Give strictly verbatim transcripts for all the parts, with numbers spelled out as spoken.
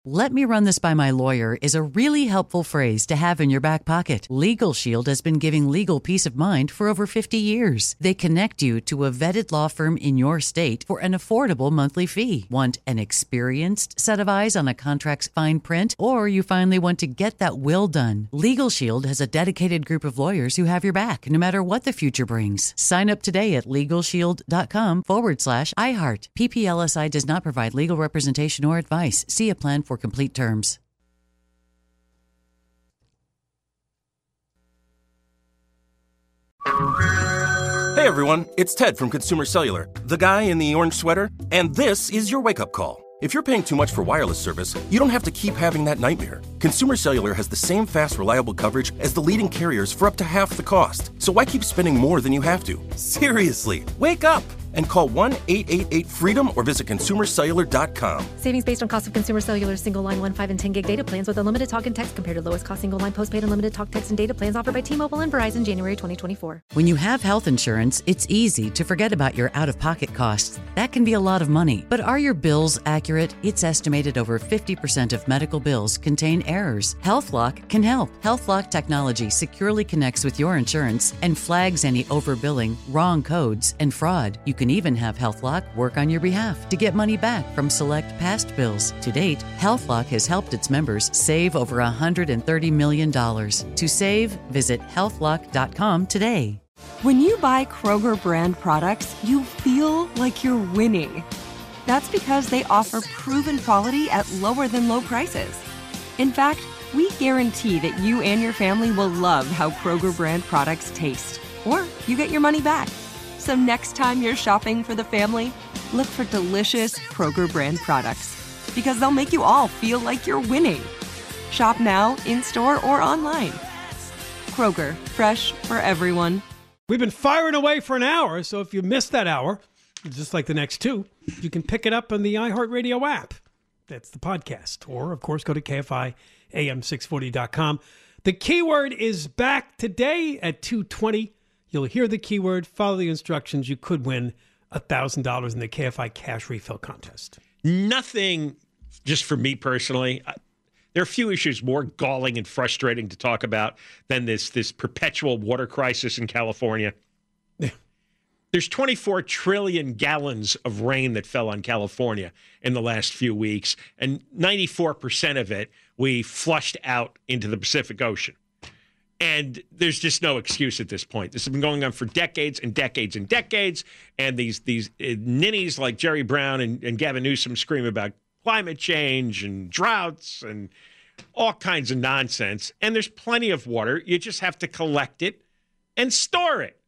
"Let me run this by my lawyer" is a really helpful phrase to have in your back pocket. Legal Shield has been giving legal peace of mind for over fifty years. They connect you to a vetted law firm in your state for an affordable monthly fee. Want an experienced set of eyes on a contract's fine print? Or you finally want to get that will done? Legal Shield has a dedicated group of lawyers who have your back, no matter what the future brings. Sign up today at LegalShield.com forward slash iHeart. P P L S I does not provide legal representation or advice. See a plan for complete terms. Hey everyone, it's Ted from Consumer Cellular, the guy in the orange sweater, and this is your wake-up call. If you're paying too much for wireless service, you don't have to keep having that nightmare. Consumer Cellular has the same fast, reliable coverage as the leading carriers for up to half the cost. So why keep spending more than you have to? Seriously, wake up and call one eight eight eight freedom or visit consumer cellular dot com. Savings based on cost of Consumer Cellular single line one, five, and ten gig data plans with unlimited talk and text compared to lowest cost single line postpaid unlimited talk, text, and data plans offered by T-Mobile and Verizon January twenty twenty-four. When you have health insurance, it's easy to forget about your out-of-pocket costs. That can be a lot of money. But are your bills accurate? It's estimated over fifty percent of medical bills contain errors. HealthLock can help. HealthLock technology securely connects with your insurance and flags any overbilling, wrong codes, and fraud. You can even have HealthLock work on your behalf to get money back from select past bills. To date, HealthLock has helped its members save over one hundred thirty million dollars. To save, visit health lock dot com today. When you buy Kroger brand products, you feel like you're winning. That's because they offer proven quality at lower than low prices. In fact, we guarantee that you and your family will love how Kroger brand products taste, or you get your money back. So next time you're shopping for the family, look for delicious Kroger brand products, because they'll make you all feel like you're winning. Shop now, in-store, or online. Kroger, fresh for everyone. We've been firing away for an hour, so if you missed that hour, just like the next two, you can pick it up on the iHeartRadio app. That's the podcast. Or, of course, go to K F I A M six forty dot com. The keyword is back today at two twenty. You'll hear the keyword, follow the instructions. You could win one thousand dollars in the K F I Cash Refill Contest. Nothing, just for me personally, I, there are few issues more galling and frustrating to talk about than this, this perpetual water crisis in California. There's twenty-four trillion gallons of rain that fell on California in the last few weeks, and ninety-four percent of it we flushed out into the Pacific Ocean. And there's just no excuse at this point. This has been going on for decades and decades and decades. And these these uh, ninnies like Jerry Brown and, and Gavin Newsom scream about climate change and droughts and all kinds of nonsense. And there's plenty of water. You just have to collect it and store it.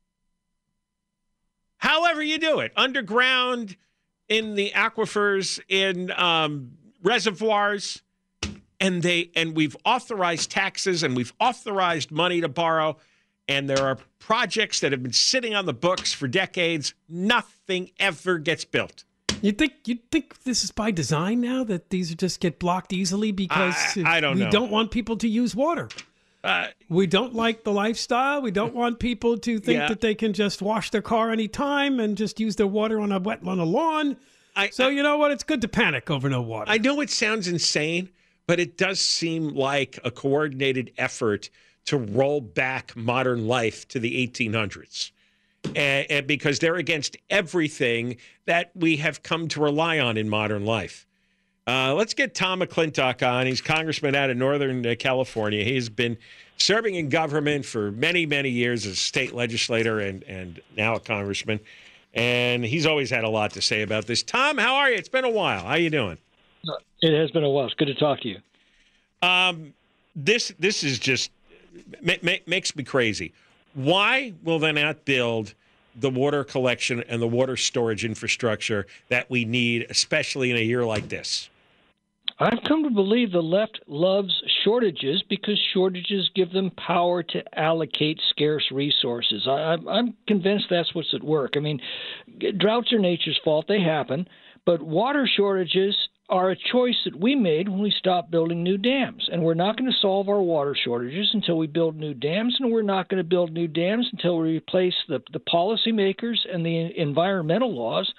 However you do it, underground, in the aquifers, in um, reservoirs. And they and we've authorized taxes and we've authorized money to borrow. And there are projects that have been sitting on the books for decades. Nothing ever gets built. You think you think this is by design now, that these just get blocked easily because I, I don't we know. don't want people to use water. Uh, we don't like the lifestyle. We don't want people to think Yeah. that they can just wash their car anytime and just use their water on a wet on a lawn. I, so I, you know what? It's good to panic over no water. I know it sounds insane, but it does seem like a coordinated effort to roll back modern life to the eighteen hundreds. And, and because they're against everything that we have come to rely on in modern life. Uh, let's get Tom McClintock on. He's congressman out of Northern uh, California. He's been serving in government for many, many years as a state legislator and, and now a congressman. And he's always had a lot to say about this. Tom, how are you? It's been a while. How you doing? It has been a while. It's good to talk to you. Um, this this is just ma- ma- makes me crazy. Why will they not build the water collection and the water storage infrastructure that we need, especially in a year like this? I've come to believe the left loves shortages because shortages give them power to allocate scarce resources. I, I'm, I'm convinced that's what's at work. I mean, droughts are nature's fault. They happen. But water shortages are a choice that we made when we stopped building new dams. And we're not going to solve our water shortages until we build new dams, and we're not going to build new dams until we replace the, the policymakers and the environmental laws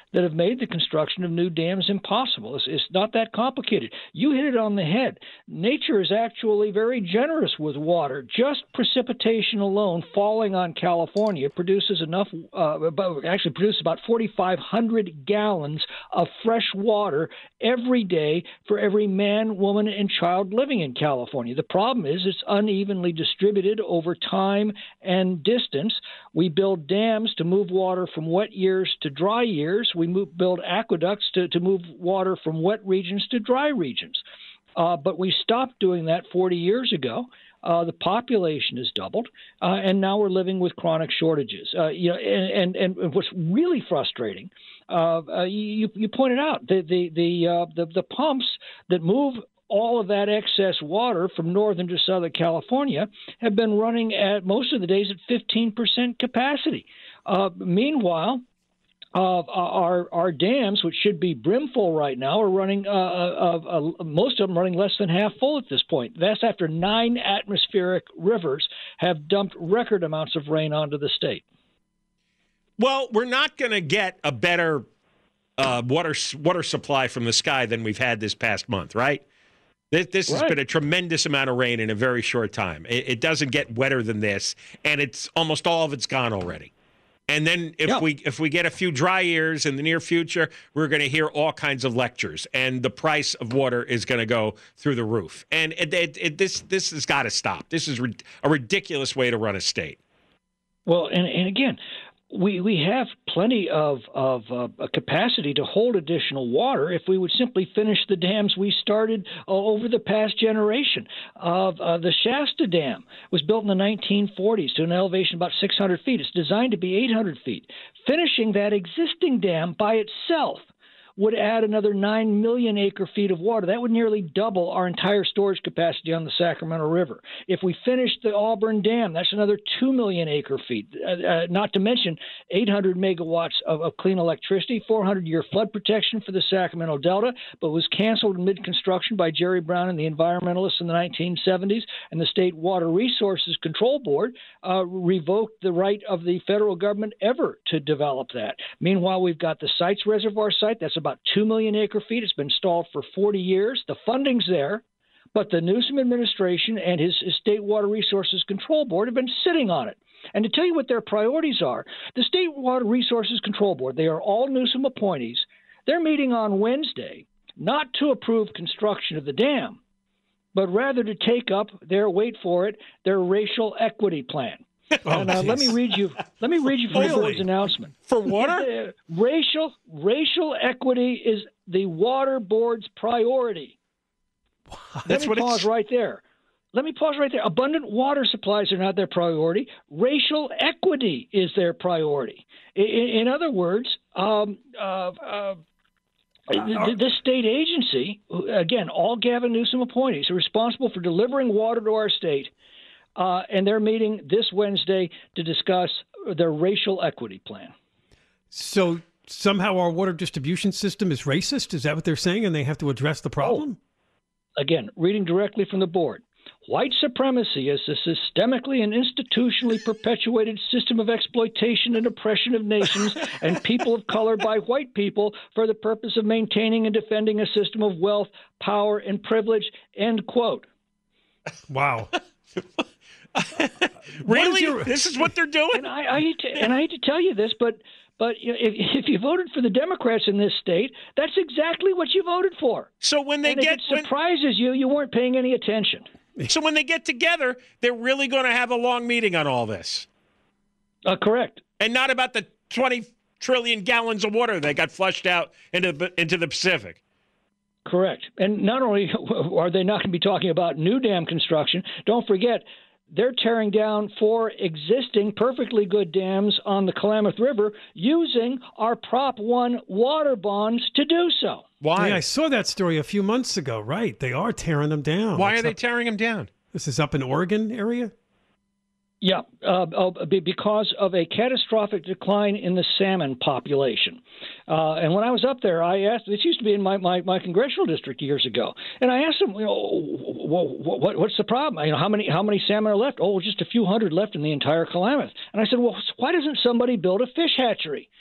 that have made the construction of new dams impossible. It's, it's not that complicated. You hit it on the head. Nature is actually very generous with water. Just precipitation alone falling on California produces enough, uh, actually produces about forty-five hundred gallons of fresh water every day for every man, woman, and child living in California. The problem is it's unevenly distributed over time and distance. We build dams to move water from wet years to dry years. We move, build aqueducts to, to move water from wet regions to dry regions. Uh, but we stopped doing that forty years ago. Uh, the population has doubled, uh, and now we're living with chronic shortages. Uh, you know, and, and, and what's really frustrating, uh, uh, you, you pointed out the the the, uh, the the pumps that move all of that excess water from northern to southern California have been running at most of the days at fifteen percent capacity. Uh, meanwhile, Uh, our our dams, which should be brimful right now, are running uh, uh, uh, most of them running less than half full at this point. That's after nine atmospheric rivers have dumped record amounts of rain onto the state. Well, we're not going to get a better uh, water water supply from the sky than we've had this past month, right? This, this right. has been a tremendous amount of rain in a very short time. It, it doesn't get wetter than this, and it's almost all of it's gone already. And then if yeah. we if we get a few dry years in the near future, we're going to hear all kinds of lectures, and the price of water is going to go through the roof. And it, it, it, this this has got to stop. This is a ridiculous way to run a state. Well, and, and again, we we have plenty of of uh, capacity to hold additional water if we would simply finish the dams we started uh, over the past generation. Of uh, the Shasta Dam was built in the nineteen forties to an elevation about six hundred feet. It's designed to be eight hundred feet. Finishing that existing dam by itself would add another nine million acre feet of water. That would nearly double our entire storage capacity on the Sacramento River. If we finish the Auburn Dam, that's another two million acre feet, uh, uh, not to mention eight hundred megawatts of, of clean electricity, four hundred year flood protection for the Sacramento Delta, but was canceled in mid-construction by Jerry Brown and the environmentalists in the nineteen seventies, and the State Water Resources Control Board uh, revoked the right of the federal government ever to develop that. Meanwhile, we've got the Sites Reservoir site. That's about two million acre feet. It's been stalled for forty years. The funding's there, but the Newsom administration and his, his State Water Resources Control Board have been sitting on it. And to tell you what their priorities are, the State Water Resources Control Board, they are all Newsom appointees. They're meeting on Wednesday not to approve construction of the dam, but rather to take up their, wait for it, their racial equity plan. Oh, and uh, let me read you. Let me read you from Really? the board's announcement. For water? Uh, racial racial equity is the water board's priority. That's let me what pause it's... right there. Let me pause right there. Abundant water supplies are not their priority. Racial equity is their priority. In, in other words, um, uh, uh, this state agency, again, all Gavin Newsom appointees, are responsible for delivering water to our state. Uh, and they're meeting this Wednesday to discuss their racial equity plan. So somehow our water distribution system is racist? Is that what they're saying? And they have to address the problem? Oh, again, reading directly from the board. White supremacy is a systemically and institutionally perpetuated system of exploitation and oppression of nations and people of color by white people for the purpose of maintaining and defending a system of wealth, power, and privilege, end quote. Wow. Really? Your... This is what they're doing? And I, I hate to, and I hate to tell you this, but but you know, if, if you voted for the Democrats in this state, that's exactly what you voted for. So when they and get if it surprises you, you weren't paying any attention. So when they get together, they're really going to have a long meeting on all this. Uh, correct. And not about the twenty trillion gallons of water that got flushed out into the, into the Pacific. Correct. And not only are they not going to be talking about new dam construction, don't forget, they're tearing down four existing perfectly good dams on the Klamath River using our Prop one water bonds to do so. Why? Yeah, I saw that story a few months ago. Right. They are tearing them down. Why What's are they up? tearing them down? This is up in Oregon area? Yeah, uh, uh, because of a catastrophic decline in the salmon population. Uh, and when I was up there, I asked, this used to be in my, my, my congressional district years ago, and I asked them, you know, what, what, what's the problem? You know, how many how many salmon are left? Oh, just a few hundred left in the entire Klamath. And I said, well, why doesn't somebody build a fish hatchery?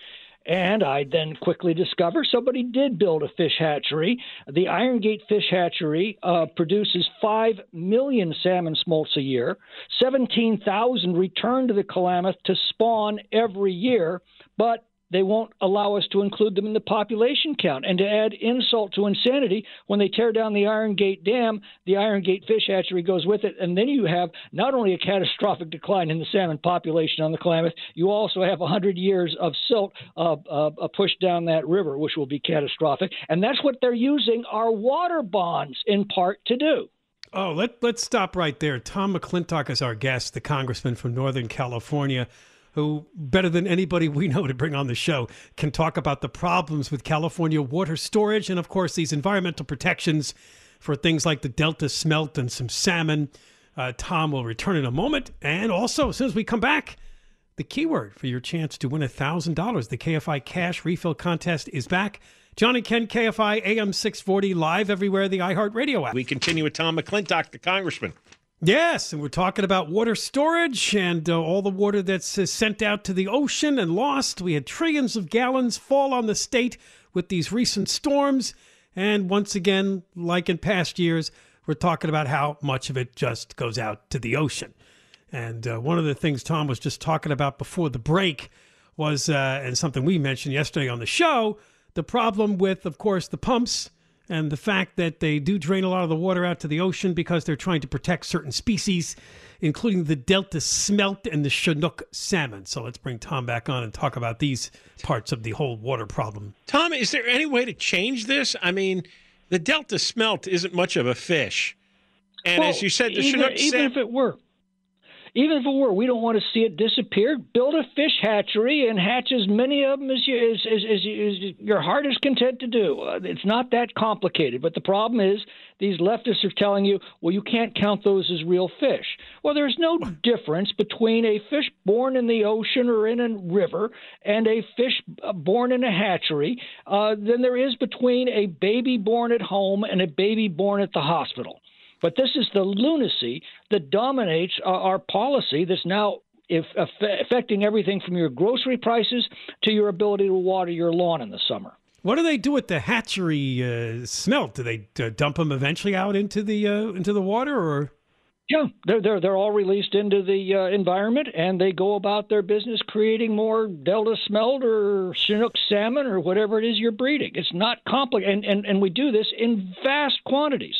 And I then quickly discover somebody did build a fish hatchery. The Iron Gate Fish Hatchery uh, produces five million salmon smolts a year. seventeen thousand return to the Klamath to spawn every year, but they won't allow us to include them in the population count. And to add insult to insanity, when they tear down the Iron Gate Dam, the Iron Gate Fish Hatchery goes with it. And then you have not only a catastrophic decline in the salmon population on the Klamath, you also have one hundred years of silt uh, uh, pushed down that river, which will be catastrophic. And that's what they're using our water bonds in part to do. Oh, let, let's stop right there. Tom McClintock is our guest, the congressman from Northern California, who, better than anybody we know to bring on the show, can talk about the problems with California water storage and, of course, these environmental protections for things like the Delta smelt and some salmon. Uh, Tom will return in a moment. And also, as soon as we come back, the keyword for your chance to win one thousand dollars. The K F I Cash Refill Contest is back. John and Ken, K F I A M six forty, live everywhere, the iHeartRadio app. We continue with Tom McClintock, the congressman. Yes, and we're talking about water storage and uh, all the water that's uh, sent out to the ocean and lost. We had trillions of gallons fall on the state with these recent storms. And once again, like in past years, we're talking about how much of it just goes out to the ocean. And uh, one of the things Tom was just talking about before the break was, uh, and something we mentioned yesterday on the show, the problem with, of course, the pumps and the fact that they do drain a lot of the water out to the ocean because they're trying to protect certain species, including the Delta smelt and the Chinook salmon. So let's bring Tom back on and talk about these parts of the whole water problem. Tom, is there any way to change this? I mean, the Delta smelt isn't much of a fish. And well, as you said, the even, Chinook even salmon... if it were. Even if it were, we don't want to see it disappear. Build a fish hatchery and hatch as many of them as, you, as, as, as, as your heart is content to do. Uh, it's not that complicated. But the problem is these leftists are telling you, well, you can't count those as real fish. Well, there's no difference between a fish born in the ocean or in a river and a fish born in a hatchery uh, than there is between a baby born at home and a baby born at the hospital. But this is the lunacy that dominates uh, our policy that's now if, aff- affecting everything from your grocery prices to your ability to water your lawn in the summer. What do they do with the hatchery uh, smelt? Do they uh, dump them eventually out into the uh, into the water, or? Yeah, they're they're they're all released into the uh, environment, and they go about their business creating more Delta smelt or Chinook salmon or whatever it is you're breeding. It's not complicated, and, and and we do this in vast quantities.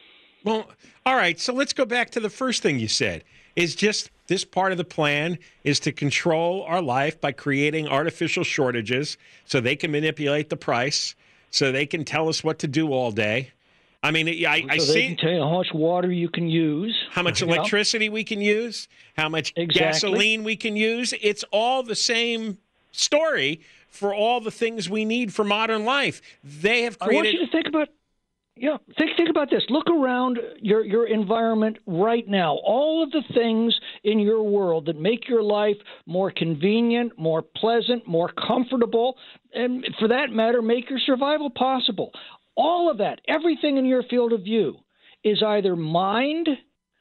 Well, all right, so let's go back to the first thing you said. Is just this part of the plan is to control our life by creating artificial shortages so they can manipulate the price, so they can tell us what to do all day. I mean, I, I so see. They can tell you how much water you can use, how much electricity we can use, how much exactly. gasoline we can use. It's all the same story for all the things we need for modern life. They have created. I want you to think about. Yeah, think think about this. Look around your, your environment right now. All of the things in your world that make your life more convenient, more pleasant, more comfortable, and for that matter, make your survival possible. All of that, everything in your field of view is either mined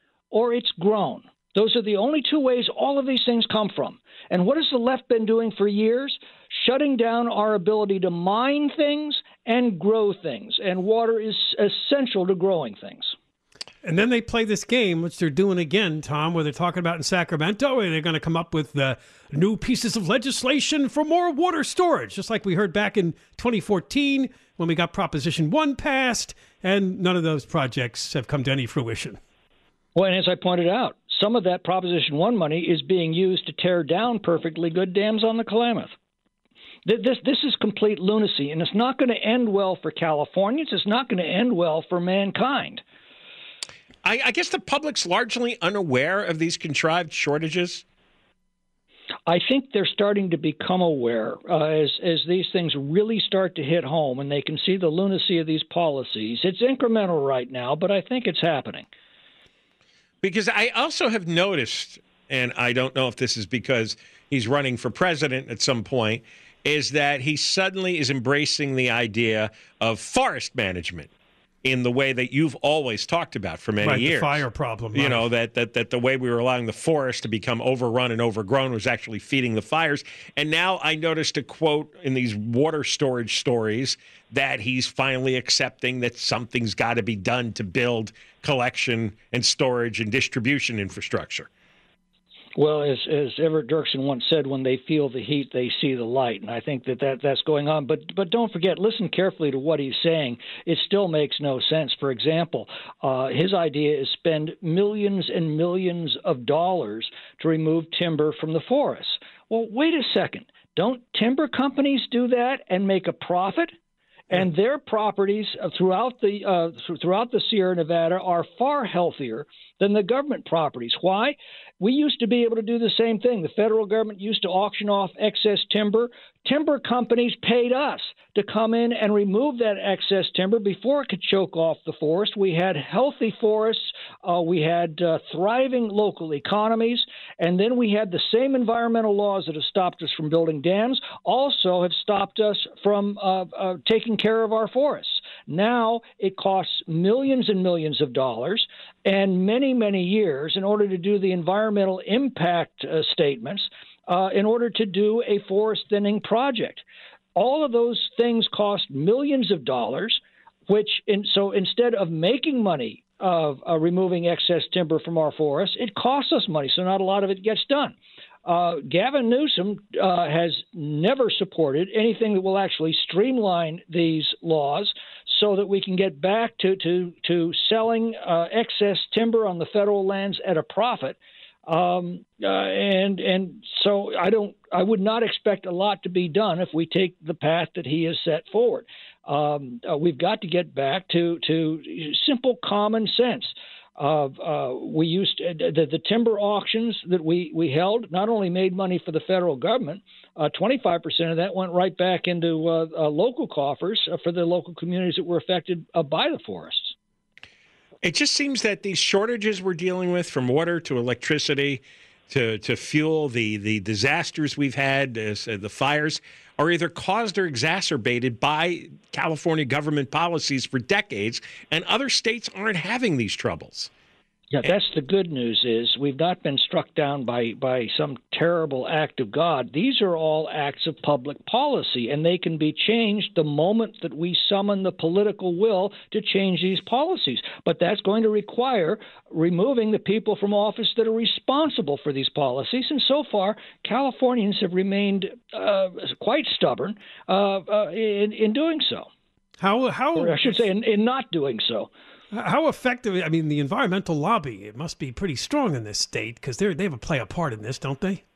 or it's grown. Those are the only two ways all of these things come from. And what has the left been doing for years? Shutting down our ability to mine things and grow things. And water is essential to growing things. And then they play this game, which they're doing again, Tom, where they're talking about in Sacramento, and they're going to come up with uh, new pieces of legislation for more water storage, just like we heard back in twenty fourteen when we got Proposition one passed, and none of those projects have come to any fruition. Well, and as I pointed out, some of that Proposition one money is being used to tear down perfectly good dams on the Klamath. This this is complete lunacy, and it's not going to end well for Californians. It's not going to end well for mankind. I, I guess the public's largely unaware of these contrived shortages. I think they're starting to become aware uh, as as these things really start to hit home, and they can see the lunacy of these policies. It's incremental right now, but I think it's happening. Because I also have noticed, and I don't know if this is because he's running for president at some point, is that he suddenly is embracing the idea of forest management. in the way that you've always talked about for many right, years. The fire problem. You right. know, that, that that the way we were allowing the forest to become overrun and overgrown was actually feeding the fires. And now I noticed a quote in these water storage stories that he's finally accepting that something's got to be done to build collection and storage and distribution infrastructure. Well, as, as Everett Dirksen once said, when they feel the heat, they see the light. And I think that, that that's going on. But but don't forget, listen carefully to what he's saying. It still makes no sense. For example, uh, his idea is spend millions and millions of dollars to remove timber from the forests. Well, wait a second. Don't timber companies do that and make a profit? And their properties throughout the uh, throughout the Sierra Nevada are far healthier than the government properties. Why? We used to be able to do the same thing. The federal government used to auction off excess timber. Timber companies paid us to come in and remove that excess timber before it could choke off the forest. We had healthy forests. Uh, we had uh, thriving local economies. And then we had the same environmental laws that have stopped us from building dams also have stopped us from uh, uh, taking care of our forests. Now it costs millions and millions of dollars and many, many years in order to do the environmental impact uh, statements uh, in order to do a forest thinning project. All of those things cost millions of dollars, which in, so instead of making money of uh, removing excess timber from our forests, it costs us money, so not a lot of it gets done. Uh, Gavin Newsom uh, has never supported anything that will actually streamline these laws so that we can get back to, to, to selling uh, excess timber on the federal lands at a profit. Um, uh, and and so I don't I would not expect a lot to be done if we take the path that he has set forward. Um, uh, we've got to get back to, to simple common sense. Of uh, we used to, the, the timber auctions that we, we held not only made money for the federal government, uh, twenty-five percent of that went right back into uh, uh, local coffers uh, for the local communities that were affected uh, by the forests. It just seems that these shortages we're dealing with, from water to electricity to to fuel, the the disasters we've had, uh, the fires, are either caused or exacerbated by California government policies for decades, and other states aren't having these troubles. Yeah, that's the good news is we've not been struck down by, by some terrible act of God. These are all acts of public policy, and they can be changed the moment that we summon the political will to change these policies. But that's going to require removing the people from office that are responsible for these policies. And so far, Californians have remained uh, quite stubborn uh, uh, in, in doing so. How, how, or I should say, in, in not doing so. How effective? I mean, the environmental lobby, it must be pretty strong in this state because they they have a play a part in this, don't they?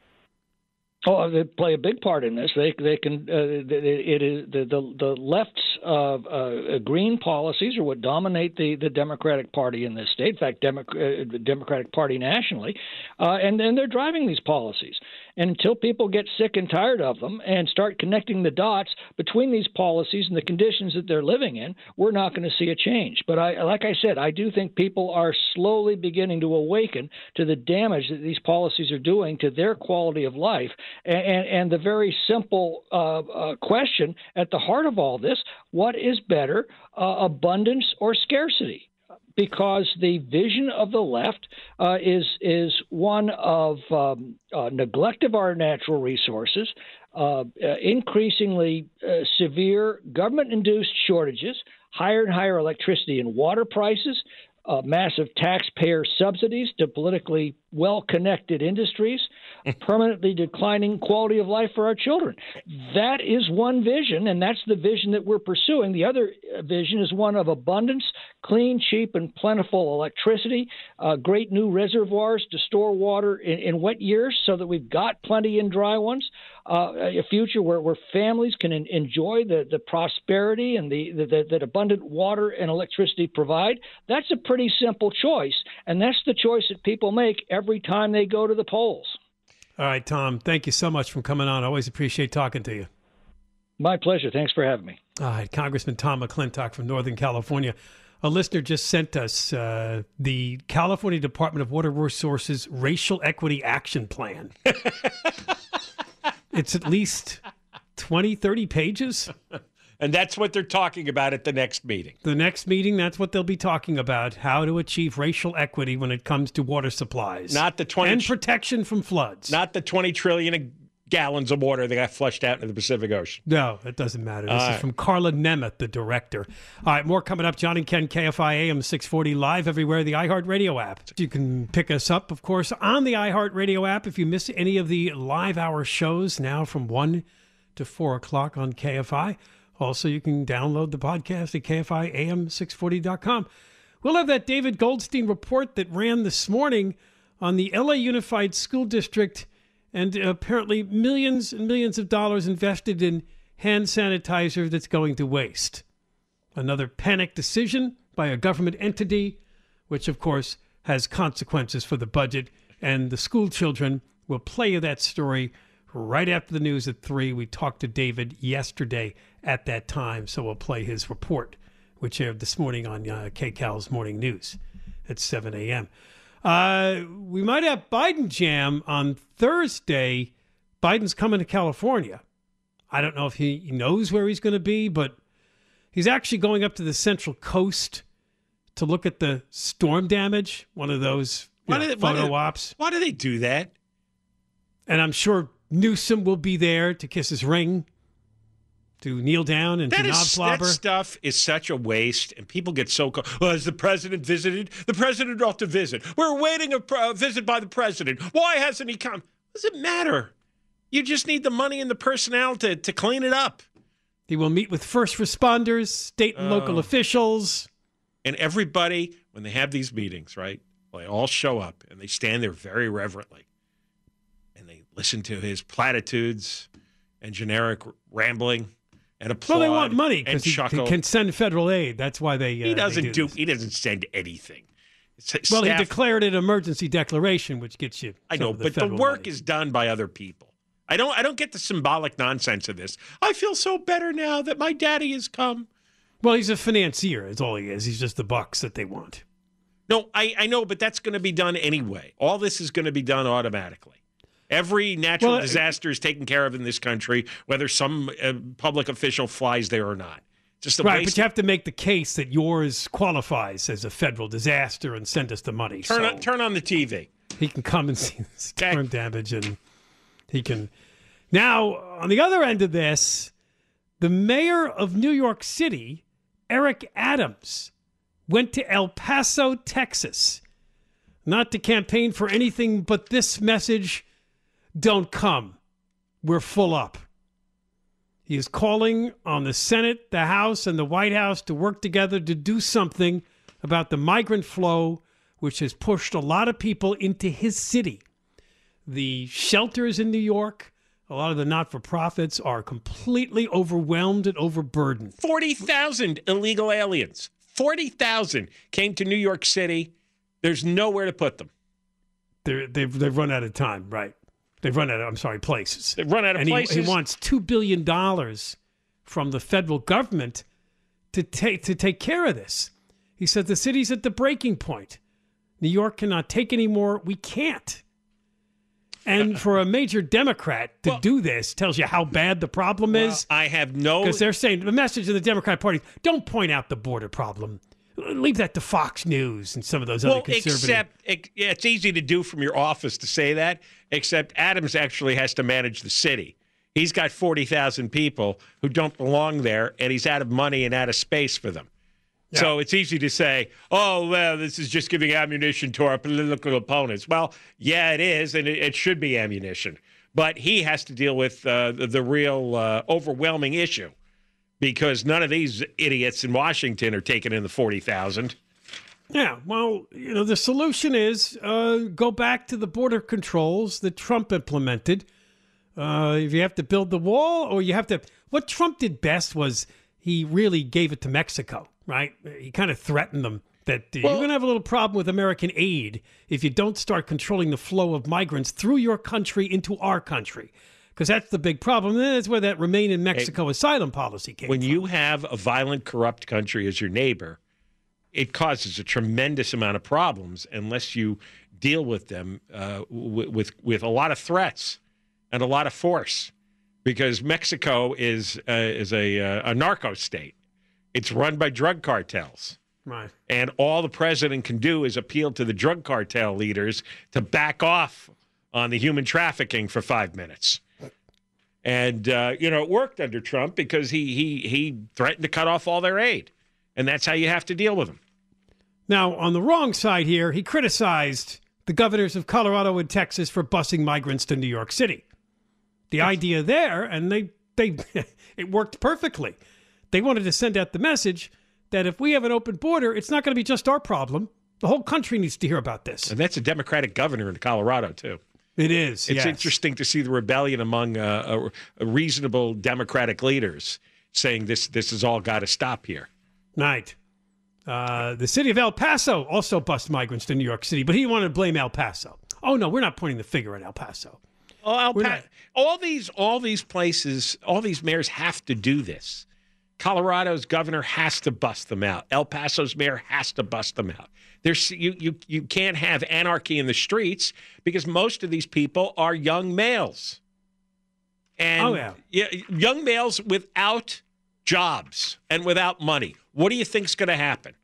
Oh, they play a big part in this. They they can. Uh, it is the the, the left's uh, uh, green policies are what dominate the, the Democratic Party in this state. In fact, Demo- uh, the Democratic Party nationally, uh, and and they're driving these policies. And until people get sick and tired of them and start connecting the dots between these policies and the conditions that they're living in, we're not going to see a change. But I, like I said, I do think people are slowly beginning to awaken to the damage that these policies are doing to their quality of life. And, and, and the very simple uh, uh, question at the heart of all this, what is better, uh, abundance or scarcity? Because the vision of the left uh, is is one of um, uh, neglect of our natural resources, uh, uh, increasingly uh, severe government-induced shortages, higher and higher electricity and water prices, uh, massive taxpayer subsidies to politically well-connected industries, permanently declining quality of life for our children. That is one vision, and that's the vision that we're pursuing. The other vision is one of abundance, clean, cheap, and plentiful electricity, uh, great new reservoirs to store water in, in wet years so that we've got plenty in dry ones, uh, a future where, where families can en- enjoy the, the prosperity and the, the, the that abundant water and electricity provide. That's a pretty simple choice, and that's the choice that people make every time they go to the polls. All right, Tom, thank you so much for coming on. I always appreciate talking to you. My pleasure. Thanks for having me. All right, Congressman Tom McClintock from Northern California. A listener just sent us uh, the California Department of Water Resources Racial Equity Action Plan. It's at least twenty, thirty pages. And that's what they're talking about at the next meeting. The next meeting, that's what they'll be talking about, how to achieve racial equity when it comes to water supplies. Not the twenty and protection from floods. Not the twenty trillion gallons of water that got flushed out into the Pacific Ocean. No, it doesn't matter. This All is right. from Carla Nemeth, the director. All right, more coming up. John and Ken, K F I A M six forty, live everywhere, the iHeartRadio app. You can pick us up, of course, on the iHeartRadio app. If you miss any of the live hour shows now from one to four o'clock on K F I. Also, you can download the podcast at K F I A M six forty dot com. We'll have that David Goldstein report that ran this morning on the L A Unified School District and apparently millions and millions of dollars invested in hand sanitizer that's going to waste. Another panic decision by a government entity, which, of course, has consequences for the budget. And the school children will play you that story right after the news at three. We talked to David yesterday at that time, so we'll play his report, which aired this morning on uh, K C A L's Morning News at seven a.m. Uh, we might have Biden jam on Thursday. Biden's coming to California. I don't know if he knows where he's going to be, but he's actually going up to the Central Coast to look at the storm damage, one of those you know, they, photo why do, ops. Why do they do that? And I'm sure Newsom will be there to kiss his ring, to kneel down and That, to is, knob slobber. that stuff is such a waste, and people get so... Co- well, has the president visited? The president ought to visit. We're awaiting a uh, visit by the president. Why hasn't he come? Does it matter? You just need the money and the personnel to, to clean it up. He will meet with first responders, state and local Oh. officials. And everybody, when they have these meetings, right, they all show up, and they stand there very reverently, and they listen to his platitudes and generic rambling. And applaud Well, they want money and because he, he chuckle. can send federal aid. That's why they. Uh, He doesn't they do. this. He doesn't send anything. It's- Well, staff- he declared an emergency declaration, which gets you. I some know, of but the federal work money. is done by other people. I don't. I don't get the symbolic nonsense of this. I feel so better now that my daddy has come. Well, he's a financier. Is all he is. He's just the bucks that they want. No, I, I know, but that's going to be done anyway. All this is going to be done automatically. Every natural Well, disaster is taken care of in this country, whether some uh, public official flies there or not. Just a Right, waste. but you have to make the case that yours qualifies as a federal disaster and send us the money. turn so on, turn on the T V. he can come and see the Okay. storm damage, and he can. Now, on the other end of this, the mayor of New York City, Eric Adams, went to El Paso, Texas, not to campaign for anything but this message: don't come. We're full up. He is calling on the Senate, the House, and the White House to work together to do something about the migrant flow, which has pushed a lot of people into his city. The shelters in New York, a lot of the not-for-profits are completely overwhelmed and overburdened. forty thousand illegal aliens. forty thousand came to New York City. There's nowhere to put them. They're, they've, they've run out of time, right? They've run out of, I'm sorry, places. They've run out of and places. He, he wants two billion dollars from the federal government to take to take care of this. He said the city's at the breaking point. New York cannot take any more. We can't. And for a major Democrat to Well- do this tells you how bad the problem Well, is. I have no... Because they're saying the message of the Democrat Party: don't point out the border problem. Leave that to Fox News and some of those Well, other conservative. except it, yeah, it's easy to do from your office to say that, except Adams actually has to manage the city. He's got forty thousand people who don't belong there, and he's out of money and out of space for them. Yeah. So it's easy to say, oh, well, this is just giving ammunition to our political opponents. Well, yeah, it is, and it, it should be ammunition. But he has to deal with uh, the, the real uh, overwhelming issue, because none of these idiots in Washington are taking in the forty thousand. Yeah, well, you know, the solution is uh, go back to the border controls that Trump implemented. Uh, if you have to build the wall, or you have to, what Trump did best was he really gave it to Mexico, right? He kind of threatened them that uh, Well- you're going to have a little problem with American aid if you don't start controlling the flow of migrants through your country into our country. Because that's the big problem. And that's where that remain in Mexico asylum policy came When from. you have a violent, corrupt country as your neighbor, it causes a tremendous amount of problems unless you deal with them uh, w- with with a lot of threats and a lot of force. because Mexico is uh, is a uh, a narco state. It's run by drug cartels. Right. And all the president can do is appeal to the drug cartel leaders to back off on the human trafficking for five minutes. And, uh, you know, it worked under Trump because he, he, he threatened to cut off all their aid. And that's how you have to deal with them. Now, on the wrong side here, he criticized the governors of Colorado and Texas for busing migrants to New York City. The idea there, and they, they it worked perfectly. They wanted to send out the message that if we have an open border, it's not going to be just our problem. The whole country needs to hear about this. And that's a Democratic governor in Colorado, too. It is, It's yes. interesting to see the rebellion among uh, uh, reasonable Democratic leaders saying this this has all got to stop here. Right. Uh, the city of El Paso also bust migrants to New York City, but he wanted to blame El Paso. Oh, no, we're not pointing the finger at El Paso. Oh, El We're pa- not- all these all these places, all these mayors have to do this. Colorado's governor has to bust them out. El Paso's mayor has to bust them out. There's you you you can't have anarchy in the streets because most of these people are young males. And Oh, yeah. yeah, young males without jobs and without money. What do you think's going to happen?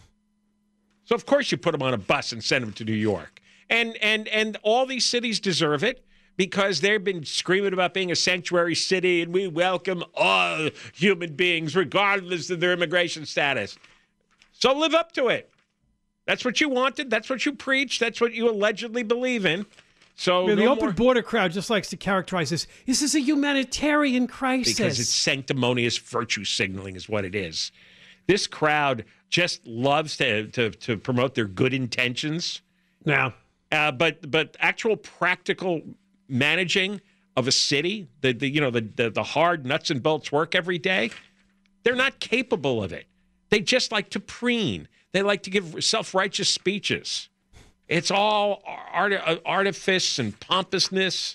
So of course you put them on a bus and send them to New York. And and and all these cities deserve it because they've been screaming about being a sanctuary city and we welcome all human beings regardless of their immigration status. So live up to it. That's what you wanted. That's what you preached. That's what you allegedly believe in. So Yeah, the no open more- border crowd just likes to characterize this. This is a humanitarian crisis. because it's sanctimonious virtue signaling is what it is. This crowd just loves to to, to promote their good intentions. Now, Uh, but but actual practical managing of a city, the, the you know the, the the hard nuts and bolts work every day, they're not capable of it. They just like to preen. They like to give self-righteous speeches. It's all art, artifice and pompousness,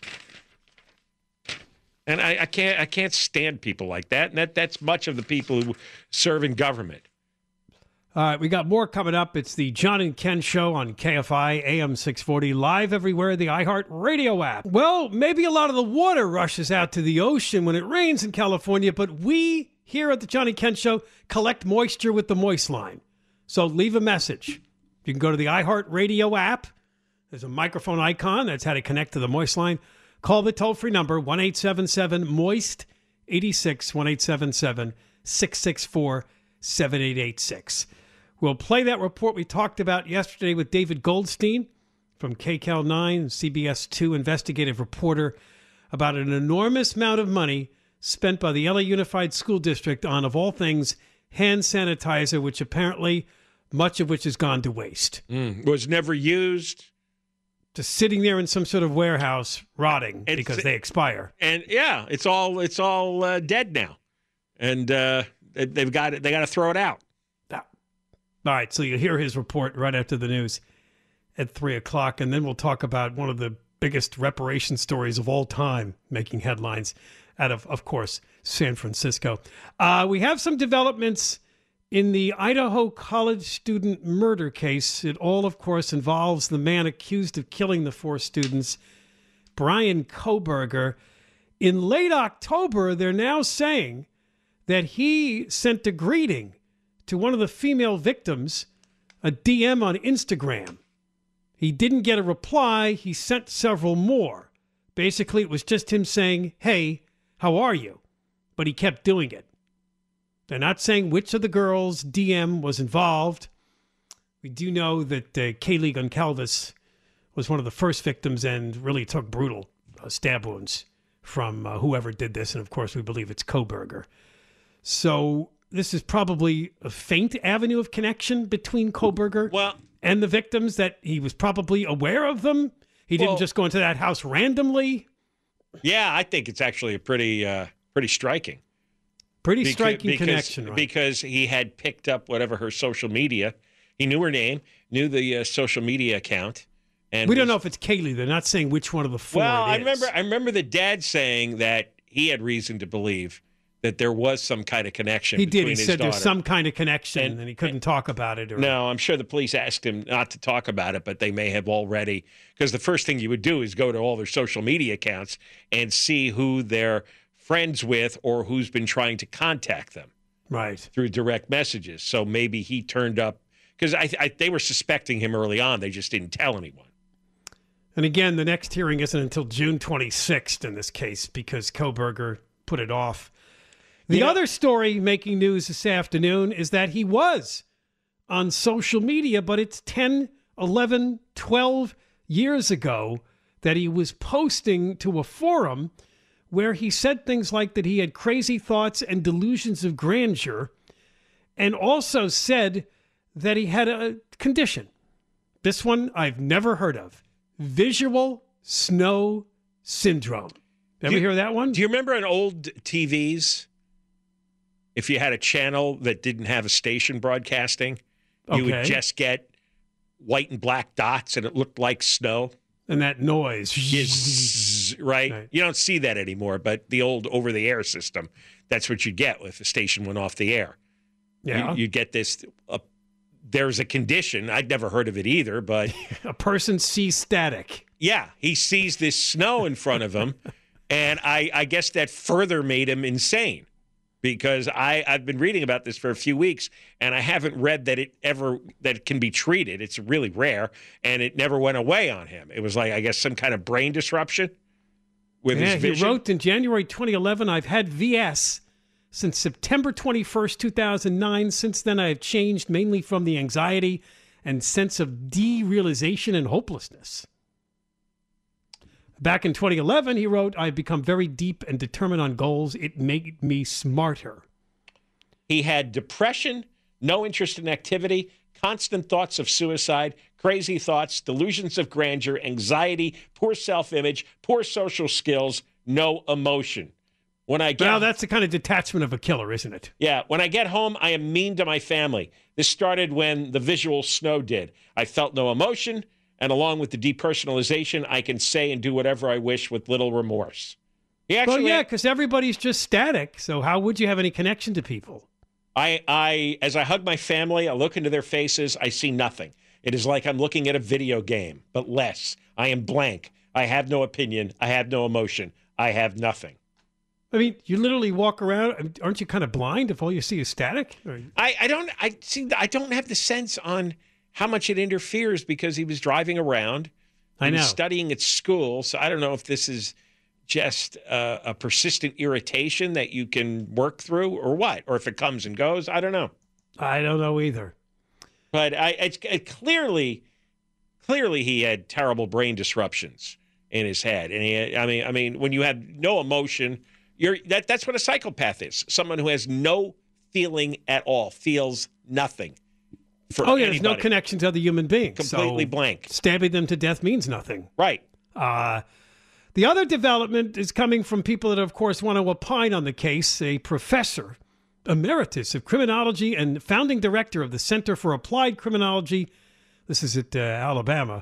and I, I can't I can't stand people like that. And that that's much of the people who serve in government. all right, we got more coming up. It's the John and Ken Show on K F I A M six forty, live everywhere, the iHeart Radio app. Well, maybe a lot of the water rushes out to the ocean when it rains in California, but we here at the John and Ken Show collect moisture with the Moist Line. So leave a message. You can go to the iHeart Radio app. There's a microphone icon. That's how to connect to the Moist Line. Call the toll-free number, one eight seven seven moist eighty-six, one eight seven seven, six six four, seven eight eight six. We'll play that report we talked about yesterday with David Goldstein from K C A L nine, C B S two investigative reporter, about an enormous amount of money spent by the L A Unified School District on, of all things, hand sanitizer, which apparently much of which has gone to waste. Mm, was never used. Just sitting there in some sort of warehouse rotting It's- because they expire. And yeah, it's all it's all uh, dead now, and uh, they- they've got it. They got to throw it out. All right, so you'll hear his report right after the news at three o'clock, and then we'll talk about one of the biggest reparation stories of all time making headlines out of, of course, San Francisco. Uh, we have some developments in the Idaho college student murder case. It all, of course, involves the man accused of killing the four students, Brian Kohberger. In late October, they're now saying that he sent a greeting to one of the female victims, a D M on Instagram. He didn't get a reply. He sent several more. Basically, it was just him saying, "Hey, how are you?" But he kept doing it. They're not saying which of the girls' D M was involved. We do know that uh, Kaylee Goncalves was one of the first victims and really took brutal uh, stab wounds from uh, whoever did this. And, of course, we believe it's Kohberger. So this is probably a faint avenue of connection between Kohberger Well, and the victims, that he was probably aware of them. He didn't Well- just go into that house randomly. yeah, I think it's actually a pretty uh, pretty striking. Pretty Beca- striking because, connection, right? Because he had picked up whatever her social media. He knew her name, knew the uh, social media account, and we don't was- know if it's Kaylee. They're not saying which one of the four Well, it I is. remember I remember the dad saying that he had reason to believe that there was some kind of connection He between did. He his said daughter. there's some kind of connection, and, And- he couldn't talk about it. Or, No, I'm sure the police asked him not to talk about it, but they may have already, because the first thing you would do is go to all their social media accounts and see who their friends with or who's been trying to contact them. Right. Through direct messages. So maybe he turned up because I, I, they were suspecting him early on. They just didn't tell anyone. And again, the next hearing isn't until June twenty-sixth in this case because Kohberger put it off. The Yeah. other story making news this afternoon is that he was on social media, but it's ten, eleven, twelve years ago that he was posting to a forum where he said things like that he had crazy thoughts and delusions of grandeur, and also said that he had a condition. This one I've never heard of. Visual snow syndrome. Ever you- hear that one? Do you remember on old T Vs, if you had a channel that didn't have a station broadcasting, you would Okay. just get white and black dots and it looked like snow? And that noise. Yes, right? Right. You don't see that anymore, but the old over-the-air system, that's what you get if the station went off the air. Yeah. You, you get this, uh, there's a condition, I'd never heard of it either, but A person sees static. yeah, he sees this snow in front of him, and I, I guess that further made him insane because I, I've been reading about this for a few weeks, and I haven't read that it ever that it can be treated. It's really rare, and it never went away on him. It was like, I guess, some kind of brain disruption with Yeah, his he vision. wrote in January twenty eleven, I've had V S since September twenty-first, two thousand nine. Since then, I have changed mainly from the anxiety and sense of derealization and hopelessness. Back in twenty eleven, he wrote, I've become very deep and determined on goals. It made me smarter. He had depression, no interest in activity, constant thoughts of suicide, crazy thoughts, delusions of grandeur, anxiety, poor self-image, poor social skills, no emotion. When I get Now, that's the kind of detachment of a killer, isn't it? Yeah, when I get home, I am mean to my family. This started when the visual snow did. I felt no emotion, and along with the depersonalization, I can say and do whatever I wish with little remorse. He actually, Well, yeah, because everybody's just static. So how would you have any connection to people? I, I, as I hug my family, I look into their faces, I see nothing. It is like I'm looking at a video game, but less. I am blank. I have no opinion. I have no emotion. I have nothing. I mean, you literally walk around. Aren't you kind of blind if all you see is static? Or- I, I don't I see I don't have the sense on how much it interferes because he was driving around. I He was know. studying at school, so I don't know if this is just uh, a persistent irritation that you can work through or what, or if it comes and goes. I don't know. I don't know either. But I it's it clearly clearly he had terrible brain disruptions in his head. And he I mean I mean when you have no emotion, you're that that's what a psychopath is. Someone who has no feeling at all, feels nothing. For Oh, yeah, there's no anybody. connection to other human beings. Completely so blank. Stabbing them to death means nothing. Right. Uh, the other development is coming from people that, of course, want to opine on the case. A professor emeritus of criminology and founding director of the Center for Applied Criminology, this is at uh, Alabama,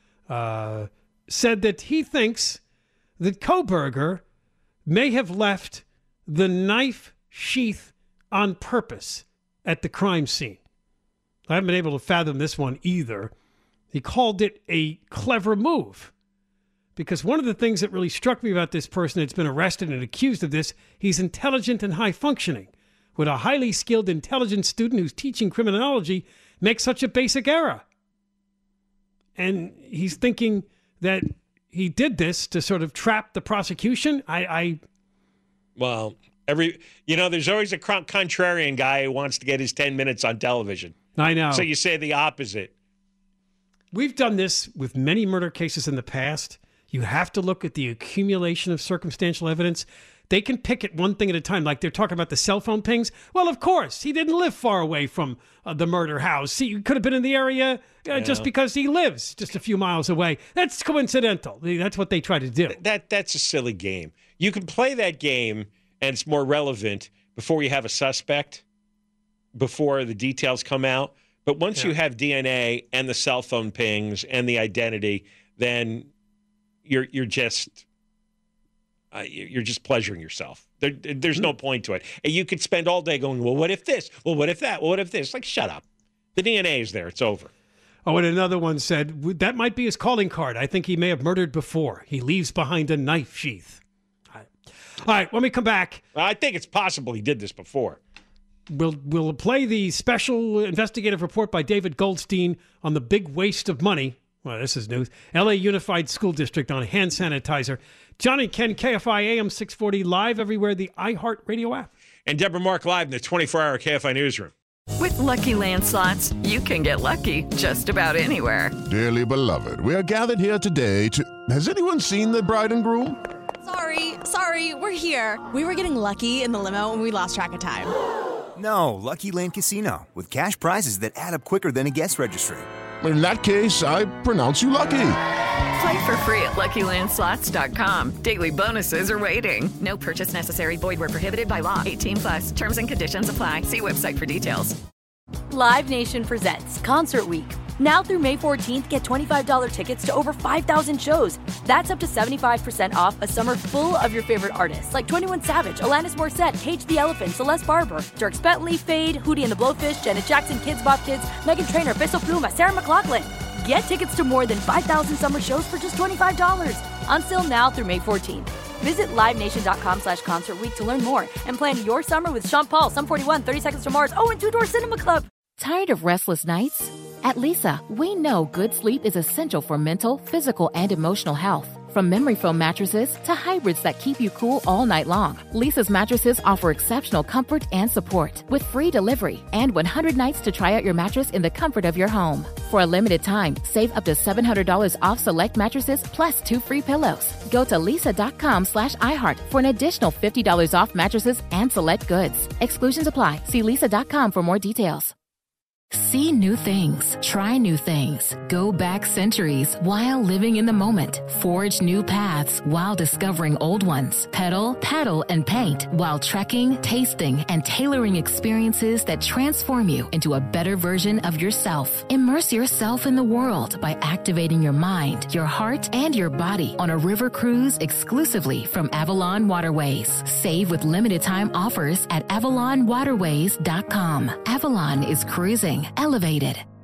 uh, said that he thinks that Kohberger may have left the knife sheath on purpose at the crime scene. I haven't been able to fathom this one either. He called it a clever move. Because one of the things that really struck me about this person that's been arrested and accused of this, he's intelligent and high functioning. Would a highly skilled, intelligent student who's teaching criminology make such a basic error? And he's thinking that he did this to sort of trap the prosecution. I, I Well, every you know, there's always a con- contrarian guy who wants to get his ten minutes on television. I know. So you say the opposite. We've done this with many murder cases in the past. You have to look at the accumulation of circumstantial evidence. They can pick it one thing at a time, like they're talking about the cell phone pings. Well, of course, he didn't live far away from uh, the murder house. He could have been in the area uh, just because he lives just a few miles away. That's coincidental. That's what they try to do. That that's a silly game. You can play that game, and it's more relevant before you have a suspect, before the details come out. But once Yeah. you have D N A and the cell phone pings and the identity, then you're you're just uh, you're just pleasuring yourself. There, there's no point to it. And you could spend all day going, well, what if this? Well, what if that? Well, what if this? Like, shut up. The D N A is there. It's over. Oh, and another one said, that might be his calling card. I think he may have murdered before. He leaves behind a knife sheath. All right, when we come back, I think it's possible he did this before. We'll we'll play the special investigative report by David Goldstein on the big waste of money. Well, this is news. L A Unified School District on hand sanitizer. John and Ken, K F I A M six forty, live everywhere, the iHeartRadio app. And Deborah Mark live in the twenty-four hour K F I newsroom. With Lucky Land Slots, you can get lucky just about anywhere. Dearly beloved, we are gathered here today to... Has anyone seen the bride and groom? Sorry, sorry, we're here. We were getting lucky in the limo and we lost track of time. No, Lucky Land Casino, with cash prizes that add up quicker than a guest registry. In that case, I pronounce you lucky. Play for free at Lucky Land Slots dot com. Daily bonuses are waiting. No purchase necessary. Void where prohibited by law. eighteen plus. Terms and conditions apply. See website for details. Live Nation presents Concert Week. Now through May fourteenth, get twenty-five dollars tickets to over five thousand shows. That's up to seventy-five percent off a summer full of your favorite artists like twenty-one Savage, Alanis Morissette, Cage the Elephant, Celeste Barber, Dierks Bentley, Fade, Hootie and the Blowfish, Janet Jackson, Kids Bop Kids, Meghan Trainor, Peso Pluma, Sarah McLachlan. Get tickets to more than five thousand summer shows for just twenty-five dollars. Until now through May fourteenth. Visit livenation.com slash concert week to learn more and plan your summer with Sean Paul, Sum forty-one, thirty Seconds to Mars, oh, and Two Door Cinema Club. Tired of restless nights? At Leesa, we know good sleep is essential for mental, physical, and emotional health. From memory foam mattresses to hybrids that keep you cool all night long, Leesa's mattresses offer exceptional comfort and support with free delivery and one hundred nights to try out your mattress in the comfort of your home. For a limited time, save up to seven hundred dollars off select mattresses plus two free pillows. Go to leesa.com slash iHeart for an additional fifty dollars off mattresses and select goods. Exclusions apply. See leesa dot com for more details. See new things, try new things, go back centuries while living in the moment, forge new paths while discovering old ones, pedal, paddle, and paint while trekking, tasting, and tailoring experiences that transform you into a better version of yourself. Immerse yourself in the world by activating your mind, your heart, and your body on a river cruise exclusively from Avalon Waterways. Save with limited time offers at avalon waterways dot com. Avalon is cruising elevated.